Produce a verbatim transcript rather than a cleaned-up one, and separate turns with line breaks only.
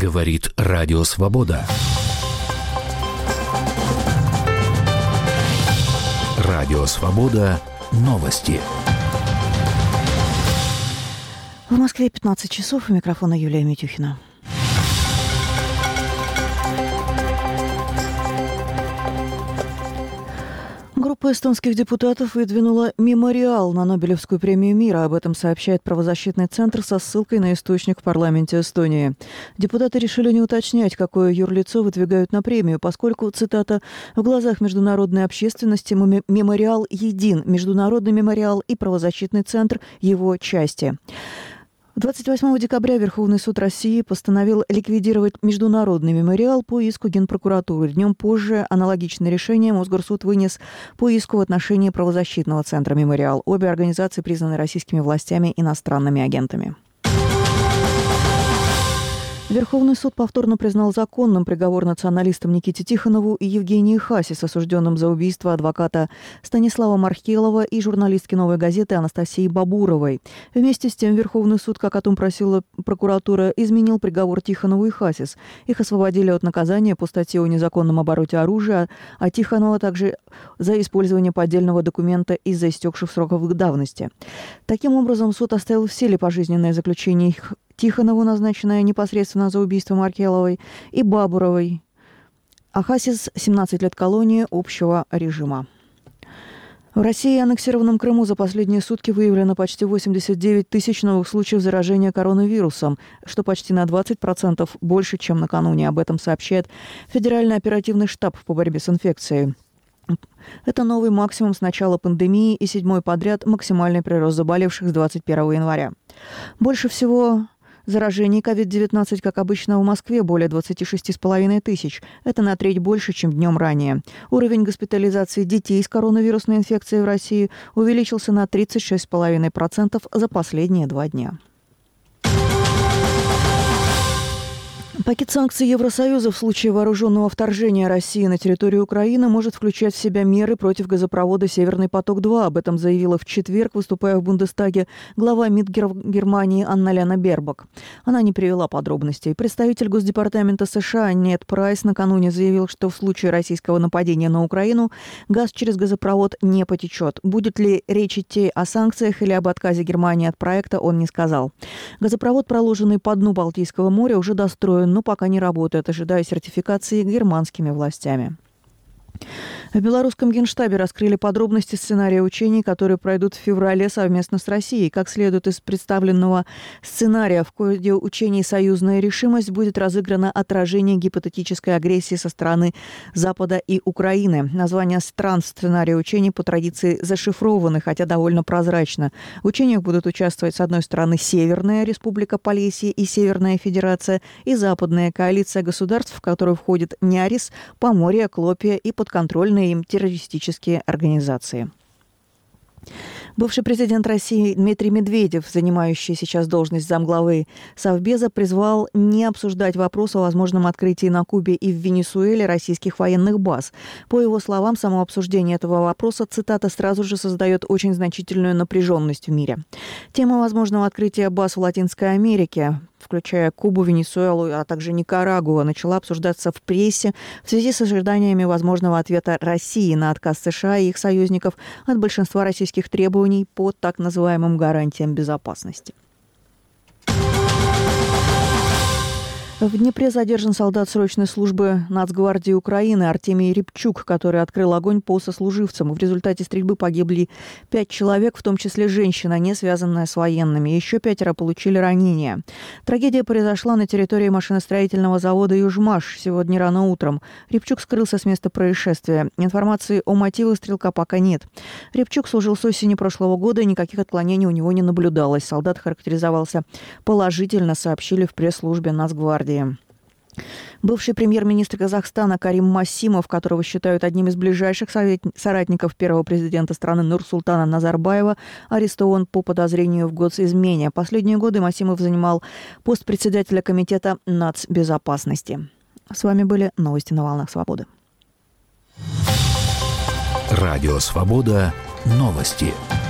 Говорит Радио Свобода. Радио Свобода. Новости.
В Москве пятнадцать часов. У микрофона Юлия Митюхина. Группа эстонских депутатов выдвинула мемориал на Нобелевскую премию мира. Об этом сообщает правозащитный центр со ссылкой на источник в парламенте Эстонии. Депутаты решили не уточнять, какое юрлицо выдвигают на премию, поскольку, цитата, «в глазах международной общественности мемориал един, международный мемориал и правозащитный центр его части». двадцать восьмого декабря Верховный суд России постановил ликвидировать международный мемориал по иску Генпрокуратуры. Днем позже аналогичное решение Мосгорсуд вынес по иску в отношении правозащитного центра «Мемориал». Обе организации признаны российскими властями иностранными агентами. Верховный суд повторно признал законным приговор националистам Никите Тихонову и Евгении Хасис, осужденным за убийство адвоката Станислава Мархелова и журналистки «Новой газеты» Анастасии Бабуровой. Вместе с тем Верховный суд, как о том просила прокуратура, изменил приговор Тихонову и Хасис. Их освободили от наказания по статье о незаконном обороте оружия, а Тихонова также за использование поддельного документа из-за истекших сроков давности. Таким образом, суд оставил в силе пожизненное заключение Тихонову, назначенное непосредственно за убийство Мархеловой, и Бабуровой, а Хасис – семнадцать лет колонии общего режима. В России и аннексированном Крыму за последние сутки выявлено почти восемьдесят девять тысяч новых случаев заражения коронавирусом, что почти на двадцать процентов больше, чем накануне. Об этом сообщает Федеральный оперативный штаб по борьбе с инфекцией. Это новый максимум с начала пандемии и седьмой подряд максимальный прирост заболевших с двадцать первого января. Больше всего заражений ковид девятнадцать, как обычно, в Москве более двадцать шесть с половиной тысяч. Это на треть больше, чем днем ранее. Уровень госпитализации детей с коронавирусной инфекцией в России увеличился на тридцать шесть целых пять десятых процента за последние два дня. Пакет санкций Евросоюза в случае вооруженного вторжения России на территорию Украины может включать в себя меры против газопровода «Северный поток-два». Об этом заявила в четверг, выступая в Бундестаге, глава МИД Германии Анна-Лена Бербок. Она не привела подробностей. Представитель Госдепартамента США Нед Прайс накануне заявил, что в случае российского нападения на Украину газ через газопровод не потечет. Будет ли речь идти о санкциях или об отказе Германии от проекта, он не сказал. Газопровод, проложенный по дну Балтийского моря, уже достроен, но пока не работает, ожидая сертификации германскими властями. В белорусском Генштабе раскрыли подробности сценария учений, которые пройдут в феврале совместно с Россией. Как следует из представленного сценария, в ходе учений «Союзная решимость» будет разыграно отражение гипотетической агрессии со стороны Запада и Украины. Названия стран сценария учений по традиции зашифрованы, хотя довольно прозрачно. В учениях будут участвовать, с одной стороны, Северная Республика Полесье и Северная Федерация, и Западная коалиция государств, в которую входят Нярис, Поморье, Клопия и подконтрольные им террористические организации. Бывший президент России Дмитрий Медведев, занимающий сейчас должность замглавы Совбеза, призвал не обсуждать вопрос о возможном открытии на Кубе и в Венесуэле российских военных баз. По его словам, само обсуждение этого вопроса, цитата, «сразу же создает очень значительную напряженность в мире». Тема возможного открытия баз в Латинской Америке, включая Кубу, Венесуэлу, а также Никарагуа, начала обсуждаться в прессе в связи с ожиданиями возможного ответа России на отказ США и их союзников от большинства российских требований по так называемым гарантиям безопасности. В Днепре задержан солдат срочной службы Нацгвардии Украины Артемий Рябчук, который открыл огонь по сослуживцам. В результате стрельбы погибли пять человек, в том числе женщина, не связанная с военными. Еще пятеро получили ранения. Трагедия произошла на территории машиностроительного завода «Южмаш» сегодня рано утром. Рябчук скрылся с места происшествия. Информации о мотивах стрелка пока нет. Рябчук служил с осени прошлого года, и никаких отклонений у него не наблюдалось. Солдат характеризовался положительно, сообщили в пресс-службе Нацгвардии. Бывший премьер-министр Казахстана Карим Массимов, которого считают одним из ближайших соратников первого президента страны Нурсултана Назарбаева, арестован по подозрению в госизмене. Последние годы Массимов занимал пост председателя комитета нацбезопасности. С вами были новости на волнах Свободы.
Радио Свобода. Новости.